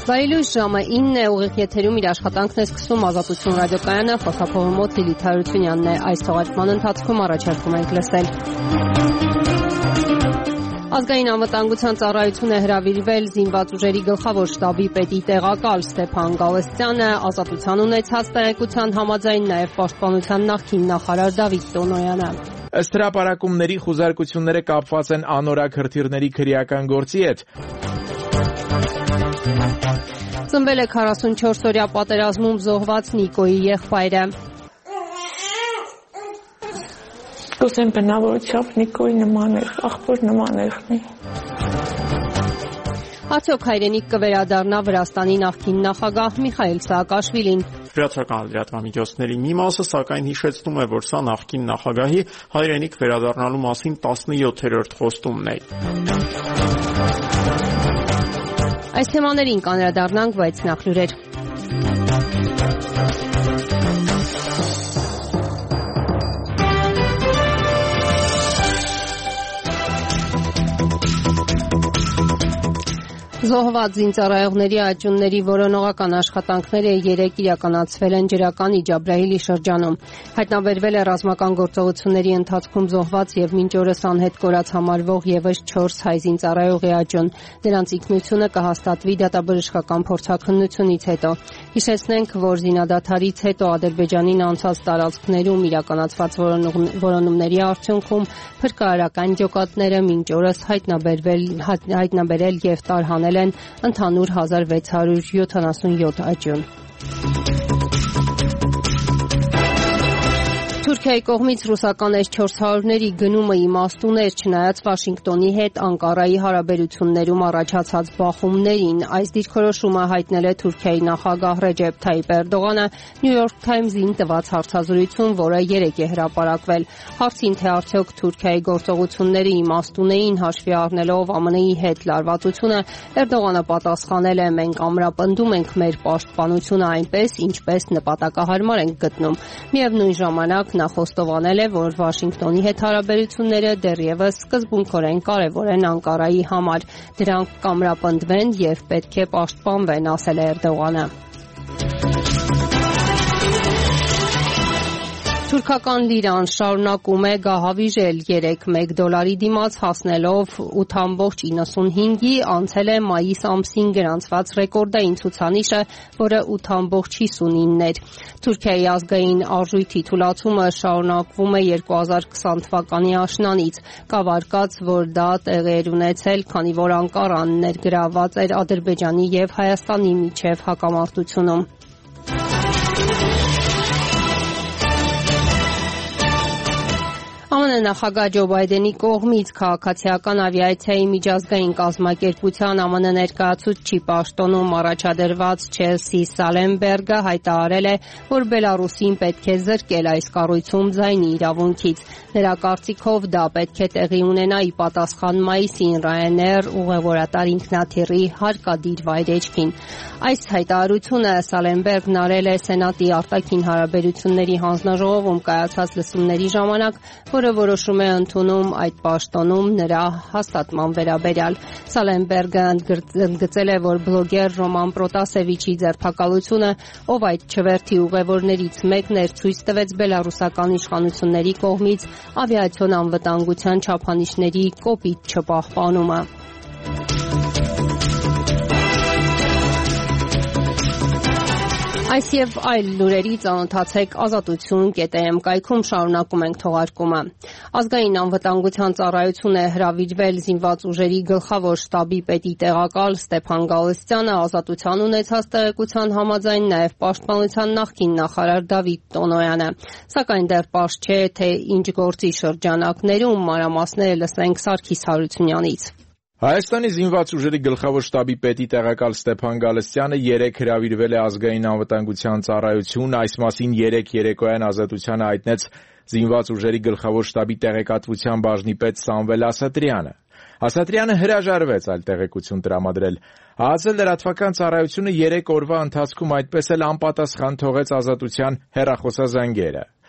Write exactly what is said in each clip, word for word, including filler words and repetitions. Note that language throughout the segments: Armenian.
Բարելույս, ժամը ինն է, ուղիղ եթերում իր աշխատանքն է սկսում Ազատություն ռադիոկայանը, խոսափողի մոտ Լիլիթ Հարությունյանն է։ Այս թողարկման ընթացքում առաջարկում ենք լսել. Ազգային անվտանգության ծառայություն է հրավիրվել զինված ուժերի գլխավոր շտաբի պետի տեղակալ Ստեփան Գալստյանը, ազատության ունեցած տեղեկության համաձայն նաև պաշտպանության նախկին նախարար Դավիթ Տոնոյանը։ Ըստ հրապարակումների խուզարկությունները կապված են անորակ հրթիռների քրեական գործի հետ։ Ծնվել է քառասունչորս-օրյա պատերազմում զոհված Նիկոյի եղբայրը։ Կուսեմ բնավորությամբ Նիկոյի նման էր, աղբոր նման եղնի։ Արդյոք հայրենիք կվերադառնա Վրաստանի նախկին նախագահ Միխայիլ Սաակաշվիլին։ Վրացական լրատվամիջոցների մի մասը սակայն հիշեցնում է, որ սա նախկին նախագահի հայրենիք վերադառնալու մասին տասնյոթերորդ խոստումն է։ Այս թեմաներին կանրադառնանք, բայց նախ լուրեր։ Զոհված զինծառայողների աճյունների որոնողական աշխատանքները երեկ իրականացվել են Ջրականի Ջաբրայիլի շրջանում։ Հայտնաբերվել է ռազմական գործողությունների ընթացքում զոհված եւ մինչ օրս անհետ կորած համարվող եւս չորս հայ զինծառայողի աճյուն։ Նրանց ինքնությունը կհաստատվի դատաբժշկական փորձաքննությունից հետո։ Հիշեցնենք, որ զինադադարից հետո Ադրբեջանին անցած տարածքներում իրականացված որոնումների արդյունքում փրկարարական ջոկատները մինչ օրս հայտնաբերվել հայտնաբերել եւ տարհանել են ընդհանուր հազար վեց հարյուր յոթանասունյոթ աճյուն։ Թուրքիայի կողմից ռուսական էս չորս հարյուրների գնումը իմաստուն էր, չնայած Վաշինգտոնի հետ Անկարայի հարաբերություններում առաջացած բախումներին։ Այս դիրքորոշումը հայտնել է Թուրքիայի նախագահ Ռեջեփ Թայիպ Էրդողանը New York Times-ին տված հարցազրույցում, որը երեկ է հրապարակվել։ Հարցին, թե արդյոք Թուրքիայի գործողությունները իմաստուն էին հաշվի առնելով ԱՄՆ-ի հետ լարվածությունը, Էրդողանը պատասխանել է. «Մենք ամրապնդում ենք մեր պաշտպանությունը այնպես, ինչպես նպատակահարմար ենք գտնում»։ Միևնույն ժամանակ նա խոստովանել է, որ Վաշինգտոնի հետ հարաբերությունները դեռևս սկզբունքորեն կարևոր են Անկարայի համար։ Դրանք կամրապնդվեն եւ պետք է պաշտպանվեն, ասել է Էրդողանը։ Թուրքական լիրան շարունակում է գահավիժել երեկ մեկ դոլարի դիմաց հասնելով ութ բգնող իննսունհինգի, անցել է մայիս ամսին գրանցված ռեկորդային ցուցանիշը, որը ութ բգնող հիսունինն էր։ Թուրքիայի ազգային արժույթի թուլացումը շարունակվում է երկու հազար քսան թվականի աշնանից։ Կավարկած, որ դա տեղի էր ունեցել, քանի որ Անկարան ներգրավված էր Ադրբեջանի եւ Հայաստանի միջև հակամարտությունում։ ԱՄՆ նախագահ Ջո Բայդենի կողմից քաղաքացիական ավիացիայի միջազգային կազմակերպության ԱՄՆ ներկայացուցչի պաշտոնում առաջադրված Չելսի Սալենբերգը հայտարարել է, որ Բելարուսին պետք է զրկել այս կառույցում ձայնի իրավունքից։ Նրա կարծիքով դա պետք է տեղի ունենա ի պատասխան մայիսին Ryanair ուղևորատար ինքնաթիռի հարկադիր վայրեջքին։ Այս հայտարարությունը Սալենբերգն արել է Սենատի արտաքին հարաբերությունների հանձնաժողովում կայացած լսումների ժամանակ, որը որոշում է ընդունում այդ պաշտոնում նրա հաստատման վերաբերյալ։ Սալենբերգը ընդգծել է, որ բլոգեր Ռոման Պրոտասևիչի ձերբակալությունը, ով այդ չվերթի ուղևորներից մեկն էր, ցույց տվեց բելարուսական իշխանությունների կողմից ավիացիոն անվտանգության չափանիշների կոպիտ չպահպանումը։ Այս եւ այլ լուրերի ծանոթացեք ազատություն կետ է էմ կայքում, շարունակում ենք թողարկումը։ Ազգային անվտանգության ծառայություն է հրավիրվել զինված ուժերի գլխավոր շտաբի պետի տեղակալ Ստեփան Գալստյանը, ազատության ունեցած տեղեկության համաձայն նաև պաշտպանության նախկին նախարար Դավիթ Տոնոյանը։ Սակայն դեռ պարզ չէ, թե ինչ գործի շրջանակներում, մանրամասները լսենք Սարգիս Հարությունյանից։ Հայաստանի զինված ուժերի գլխավոր շտաբի պետի տեղակալ Ստեփան Գալստյանը երեկ հրավիրվել է ազգային անվտանգության ծառայություն, այս մասին երեկ երեկոյան ազատությանը հայտնեց զինված ուժերի գլխավոր շտաբի տեղեկատվության բաժնի պետ Սամվել Ասատրյանը։ Ասատրյանը հրաժարվեց այլ տեղեկություն տրամադրել։ Հացել լրատվական ծառայությունը երեք օրվա ընթացքում այդպես էլ անպատասխան թողեց ազատության հեռախոսազանգերը։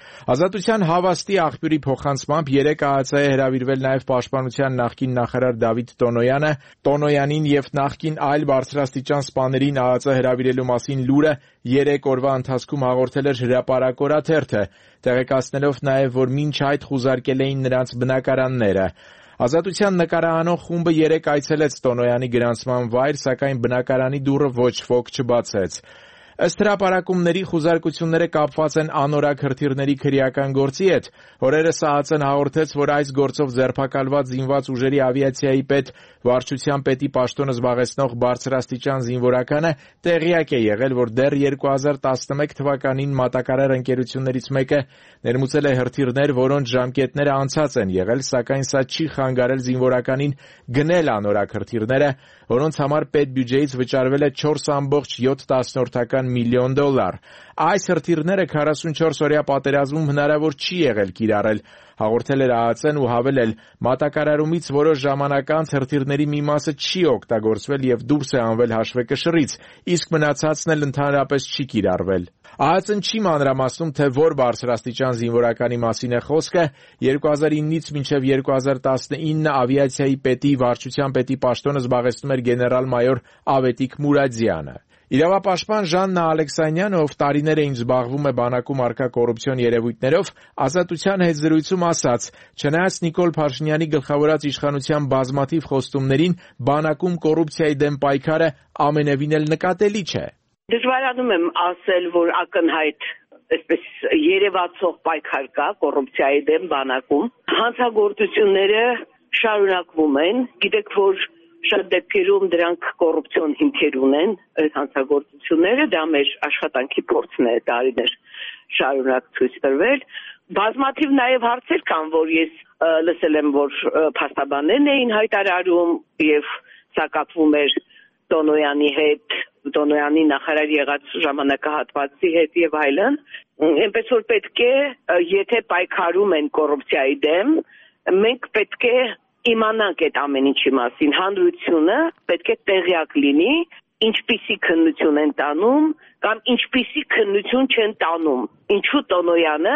Ազատության հավաստի աղբյուրի փոխանցմամբ երեկ ԱԱՑ-ը է հրավիրվել նաև Պաշտպանության նախկին նախարար Դավիթ Տոնոյանը։ Տոնոյանին եւ նախկին այլ բարձրաստիճան սպաներին ԱԱՑ-ը հրավիրելու մասին լուրը երեք օրվա ընթացքում հաղորդել էր հրապարակ օրաթերթը, տեղեկացնելով նաև, որ մինչ այդ խուզարկել էին նրանց բնակարանները։ Ազատության նկարահանող խումբը երեկ այցելեց Տոնոյանի գրանցման վայր, սակայն բնակարանի դուռը ոչ ոք չբացեց։ Ըստ հրապարակումների խուզարկությունները կապված են անորակ հրթիռների քրեական գործի հետ։ Օրերս ԱԱՑ-ն հաղորդեց, որ այս գործով ձերբակալված զինված ուժերի ավիացիայի պետ վարչության պետի պաշտոնը զբաղեցնող բարձրաստիճան զինվորականը տեղյակ է եղել, որ դեռ երկու հազար տասնմեկ թվականին մատակարար ընկերություններից մեկը ներմուծել է հրթիռներ, որոնց ժամկետները անցած են եղել, սակայն սա չի խանգարել զինվորականին գնել անորակ հրթիռները, որոնց համար պետբյուջեից վճարվել է չորս կόμμα յոթ միլիոն դոլար։ Այս հրթիռները քառասունչորս-օրյա պատերազմում հնարավոր չի եղել կիրառել, հաղորդել էր ԱԱՑ-ն ու հավելել, մատակարարումից որոշ ժամանակ անց հրթիռների մի մասը չի օգտագործվել եւ դուրս է անվել հաշվեկշռից, իսկ մնացածն էլ ընդհանրապես չի կիրառվել։ ԱԱՑ-ն չի մանրամասնում, թե որ բարձրաստիճան զինվորականի մասին է խոսքը։ երկու հազար իննից մինչև երկու հազար տասնինը ավիացիայի պետի վարչության պետի պաշտոնը զբաղեցնում էր գեներալ-մայոր Ավետիք Մուրադյանը։ Իրավապաշտպան Ժաննա Ալեքսանյանը, ով տարիներ է ինչ զբաղվում է բանակում առկա կոռուպցիոն երևույթներով, Ազատության հետ զրույցում ասաց, չնայած Նիկոլ Փաշինյանի գլխավորած իշխանության բազմաթիվ խոստումներին, բանակում կոռուպցիայի դեմ պայքարը ամենևին էլ նկատելի չէ։ Դժվարանում եմ ասել, որ ակնհայտ այսպես երևացող պայքար կա կոռուպցիայի դեմ բանակում։ Հանցագործությունները շարունակվում են, գիտեք, որ շատ դեպքերում դրանք կոռուպցիոն հիմքեր ունեն, այս հանցագործությունները, դա մեր աշխատանքի փորձն է տարիներ շարունակ ցույց տրվել։ Բազմաթիվ նաև հարցեր կան, որ ես լսել եմ, որ փաստաբաններն էին հայտարարում եւ սա կապվում էր Տոնոյանի հետ, Տոնոյանի նախարար եղած ժամանակահատվածի հետ եւ այլն։ Այնպես որ պետք է, եթե պայքարում են կոռուպցիայի դեմ, մենք պետք է իմանանք այդ ամեն ինչի մասին, հանրությունը պետք է տեղյակ լինի, ինչպիսի քննություն են տանում կամ ինչպիսի քննություն չեն տանում։ Ինչու Տոնոյանը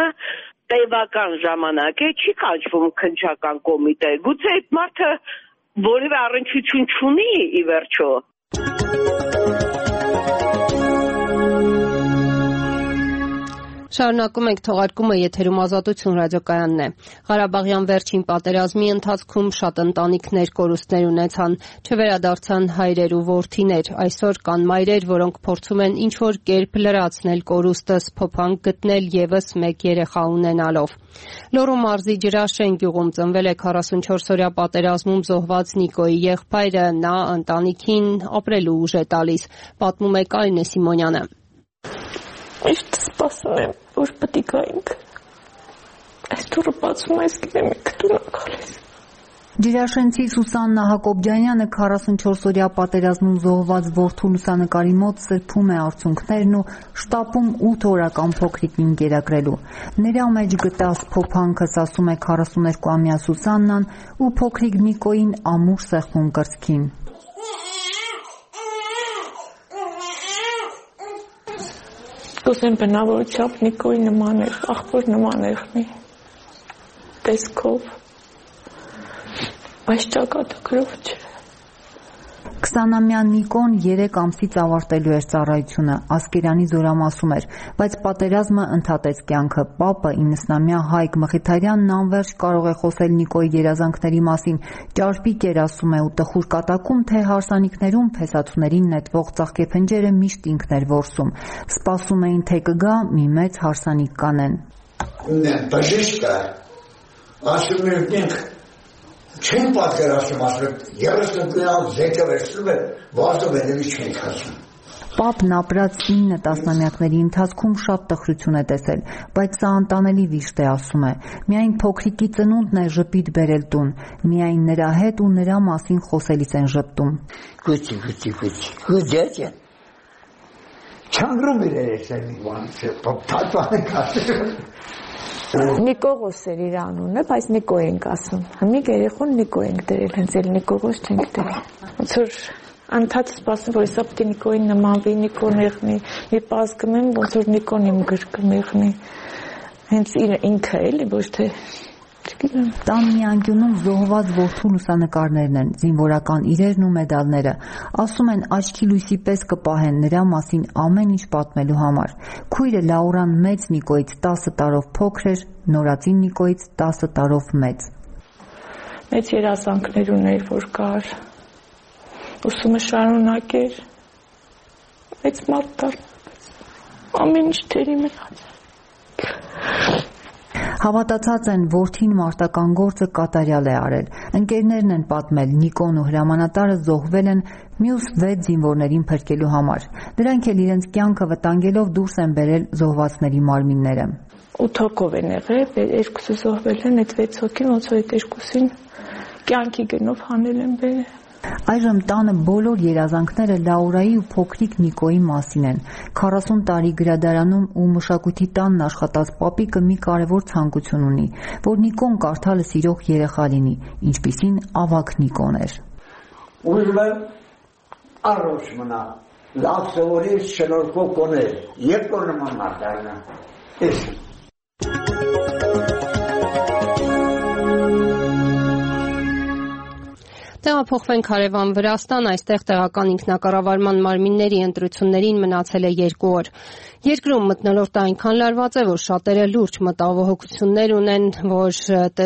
տևական ժամանակ է չի կանչվում քննչական կոմիտե։ Գուցե այդ մարդը որևէ առնչություն չունի ի վերջո։ Շարունակում ենք թողարկումը, եթերում Ազատություն ռադիոկայանն է։ Ղարաբաղյան վերջին պատերազմի ընթացքում շատ ընտանիքներ կորուստներ ունեցան, չվերադարձան հայրեր ու որդիներ։ Այսօր կան մայրեր, որոնք փորձում են ինչ-որ կերպ լրացնել կորուստը, սփոփանք գտնել ևս մեկ երեխա ունենալով։ Լոռու մարզի Ջրաշեն գյուղում ծնվել է քառասունչորս-օրյա պատերազմում զոհված Նիկոյի եղբայրը, նա ընտանիքին ապրելու ուժ է տալիս, պատմում է Կարինե Սիմոնյանը։ Միշտ սպասում եմ, որ պետք է գայինք։ Այս դուրը բացում այս գիտեմ եք դուրը գալիս։ Ջրաշենցի Սուսաննա Հակոբյանյանը քառասունչորս-օրյա պատերազմում զոհված որդու լուսանկարի մոտ սրբում է արցունքներն ու շտապում ութ օրական փոքրիկին գերակրելու։ Նրա մեջ գտա սփոփանքս, ասում է քառասուներկուամյա Սուսաննան ու փոքրիկ Նիկոյին ամուր սեղմում կրծքին։ Կուսեմ բնավորությամբ Նիկոյի նման էր, աղբոր նման էր մի տեսքով, այս ճակատագրով չէ։ քսանամյա Նիկոն երեք ամսից ավարտելու էր ծառայությունը, Ասկերանի զորամասում էր, բայց պատերազմը ընդհատեց կյանքը։ Պապը իննսնամյա Հայկ Մխիթարյանն անվերջ կարող է խոսել Նիկոյի երազանքների մասին, ճարպիկ էր, ասում է, ու տխուր կատակում, թե հարսանիքներում փեսացուներին նետվող ծաղկեփնջերը միշտ ինքն էր որսում։ Սպասում էին, թե կգա մի մեծ հարսանիք կանեն։ Բժիշկը ասում էր չեն պատկերացնում, ասում եք, երեսնկյալ զեկը վերցնում է, վազում է նվի չենք ասում։ Պապն ապրած ինը տասնամյակների ընթացքում շատ տխրություն է տեսել, բայց սա անտանելի վիշտ է, ասում է։ Միայն փոքրիկի ծնունդն է ժպիտ բերել տուն, միայն նրա հետ ու նրա մասին խոսելիս են ժպտում։ Գուցի, գուցի, գուցի, գուցի, չանգրում էր երեսնի բան, թատվանը կասում։ Նիկողոս էր իր անունը, բայց Նիկո ենք ասում։ Համիկ երեխուն Նիկո ենք դրել, հենց էլ Նիկողոս չենք դրել։ Ոնց որ անդադ սպասում, որ սա պետք է Նիկոին նմանվի, Նիկոն եղնի, մի պազգում եմ, ոնց որ Նիկոն իմ գրկում եղնի։ Հենց ինքը էլի ոչ թե Տան մի անկյունում զոհված որդու լուսանկարներն են, զինվորական իրերն ու մեդալները։ Ասում են աչքի լույսի պես կպահեն նրա մասին ամեն ինչ պատմելու համար։ Քույրը Լաուրան մեծ Նիկոյից տասը տարով փոքր էր, նորածին Նիկոյից տասը տարով մեծ։ Մեծ երազանքներ ուներ, որ կար։ Ուսումը շարունակեր։ Մեծ մարդ դառնալ։ Ամեն ինչ դերի մնաց։ Հավատացած են որդին մարտական գործը կատարյալ է արել։ Ընկերներն են պատմել Նիկոն ու հրամանատարը զոհվել են մյուս վեց զինվորներին փրկելու համար։ Նրանք էլ իրենց կյանքը վտանգելով դուրս են բերել զոհվածների մարմինները։ ութ հոգով են եղել, երկուսը զոհվել են, այդ վեց հոգին ոնց որ այդ երկուսին կյանքի գնով հանել են բերել։ Այժմ տանը բոլոր երազանքները Լաուրայի ու փոքրիկ Նիկոյի մասին են։ քառասուն տարի գրադարանում ու մշակույթի տանն աշխատած պապիկը մի կարևոր ցանկություն ունի, որ Նիկոն կարդալը սիրող երեխա լինի, ինչպիսին ավագ Նիկոն էր։ Ուզում եմ առողջ մնա, լավ սովորի, շնորհքով կոներ, երբ որ նման մարդ դառնա։ Էս Տեղափոխվենք հարևան Վրաստան, այստեղ տեղական ինքնակառավարման մարմինների ընտրություններին մնացել է երկու օր։ Երկրում մթնոլորտը այնքան լարված է, որ շատերը լուրջ մտահոգություններ ունեն, որ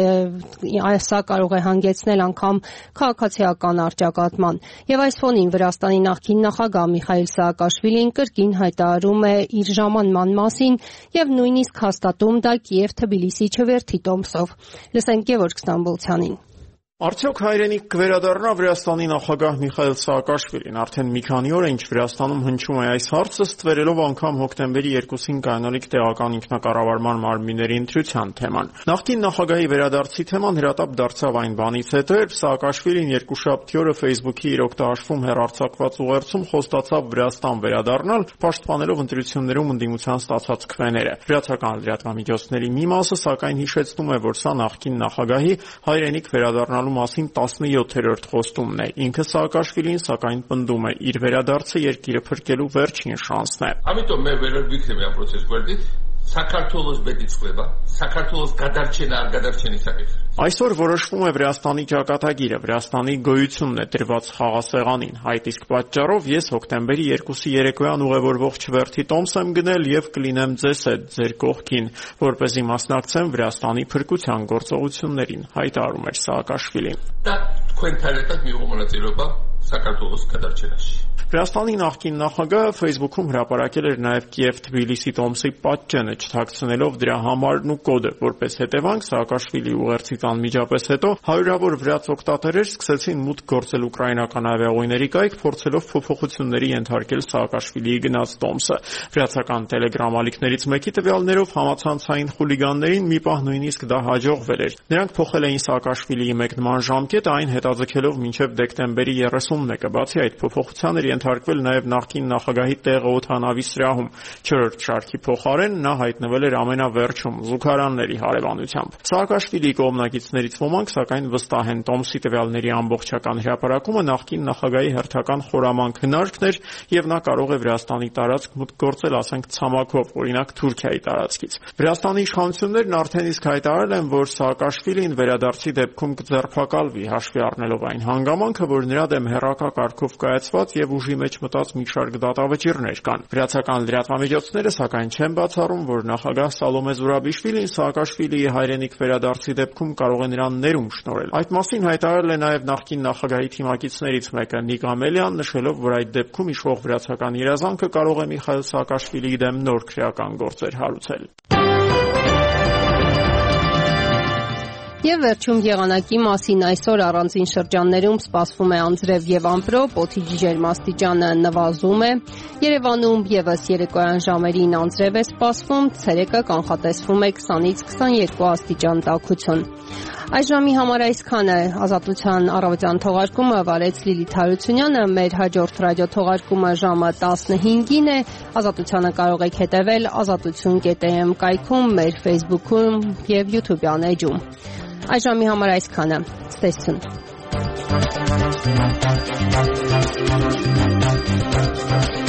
սա կարող է հանգեցնել անգամ քաղաքացիական առճակատման։ Եվ այս ֆոնին Վրաստանի նախկին նախագահ Միխայիլ Սաակաշվիլին կրկին հայտարարում է իր ժամանման մասին եւ նույնիսկ հաստատում դա Կիև-Թբիլիսի չվերթի տոմսով։ Լսենք Գևորգ Ստամբոլցյանին։ Արդյոք հայրենիք կվերադառնա Վրաստանի նախագահ Միխայիլ Սաակաշվիլին։ Արդեն մի քանի օր է ինչ Վրաստանում հնչում է այս հարցը, ստվերելով անգամ հոկտեմբերի երկուսին կայանալիք տեղական ինքնակառավարման մարմինների ընտրության թեման։ Նախկին նախագահի վերադարձի թեման հրատապ դարձավ այն բանից հետո, երբ Սաակաշվիլին երկուշաբթի օրը Facebook-ի իր օգտահաշվում հեռարձակված ուղերձում խոստացավ Վրաստան վերադառնալ, պաշտպանելով ընտրություններում ընդդիմության ստացած քվեները։ Վրացական լրատվամիջոցների մի մասը սակայն հիշեցնում է, որ սա նախկին նախագահի հայրենիք վերադառնալու մասին տասնյոթերորդ խոստումն է։ Ինքը Սաակաշվիլին սակայն պնդում է, իր վերադարձը երկիրը փրկելու վերջին շանսն է։ Ამიტომ მე ვერ ვიქნები ამ პროცესს გვერდით. საქართველოს ბედი წდება, საქართველოს გადარჩენა არ გადარჩენი საკითხი. Այսօր որոշվում է Վրաստանի ճակատագիրը, Վրաստանի գոյությունն է դրված խաղասեղանին։ Այդ իսկ պատճառով ես հոկտեմբերի երկուսի երեկոյան ուղևորվող չվերթի տոմս եմ գնել եւ կլինեմ ձեզ հետ, ձեր կողքին, որպեսզի մասնակցեմ Վրաստանի փրկության գործողություններին, հայտարարում էր Սաակաշվիլին։ Դա თქვენ თანხმად მიიღო მონაწილეობა საქართველოს გადარჩენაში։ Վրաստանի նախկին նախագահը Facebook-ում հրապարակել էր նաև Կիև-Թբիլիսի տոմսի պատճենը, չթաքցնելով դրա համարն ու կոդը, որպես հետևանք Սաակաշվիլի ուղերձից անմիջապես հետո հարյուրավոր վրաց օգտատերեր սկսեցին մուտք գործել ուկրաինական ավիաուղիների կայք, փորձելով փոփոխությունների ենթարկել Սաակաշվիլիի գնած տոմսը։ Վրացական Telegram ալիքներից մեկի տվյալներով համացանցային խուլիգաններին մի պահ նույնիսկ դա հաջողվել էր։ Նրանք փոխել էին Սաակաշվիլիի մեկնման ժամկետը, այն հետաձգելով մինչև դեկտեմբերի երեսունմեկը։ Բացի այդ, փոփոխության էր ենթարկվել նաև նախկին նախագահի տեղը օդանավի սրահում։ Չորրորդ շարքի փոխարեն նա հայտնվել էր ամենավերջում զուգարանների հարևանությամբ։ Սաակաշվիլիի կողմնակիցներից ոմանք սակայն վստահ են, տոմսի տվյալների ամբողջական հրապարակումը նախկին նախագահի հերթական խորամանկ հնարքն էր եւ նա կարող է Վրաստանի տարածք մուտք գործել, ասենք ցամաքով, օրինակ Թուրքիայի տարածքից։ Վրաստանի իշխանություններն արդեն իսկ հայտարարել են, որ Սաակաշվիլին վերադարձի դեպքում կձերբակալվի, հաշվի առնելով այն հանգամանքը, որ նրա դեմ հեռակա կարգով կայացված եւ ուժի մեջ մտած մի շարք դատավճիռներ կան։ Վրացական լրատվամիջոցները սակայն չեն բացառում, որ նախագահ Սալոմե Զուրաբիշվիլին Սաակաշվիլիի հայրենիք վերադարձի դեպքում կարող է նրան ներում շնորհել։ Այդ մասին հայտարարել է նաև նախկին նախագահի թիմակիցներից մեկը Նիկ Ամելյան, նշելով, որ այդ դեպքում իշխող վրացական երազանքը կարող է Միխայիլ Սաակաշվիլիի դեմ նոր քրեական գործեր հարուցել։ Եվ վերջում եղանակի մասին այսօր առանձին շրջաններում սպասվում է անձրև եւ ամպրոպ, օդի ջերմաստիճանը նվազում է։ Երևանում եւս երեկոյան ժամերին անձրև է սպասվում, ցերեկը կանխատեսվում է քսանից քսաներկու աստիճան տաքություն։ Այս ժամի համար այսքանը։ Ազատության առավոտյան թողարկումը վարեց Լիլիթ Հարությունյանը, մեր հաջորդ ռադիոթողարկումը ժամը տասնհինգին է։ Ազատությանը կարող եք հետևել ազատություն կետ էմ կայքում, մեր Facebook-ում եւ YouTube-յան էջում։ Այս ժամի համար այսքանը։ Ստեսություն։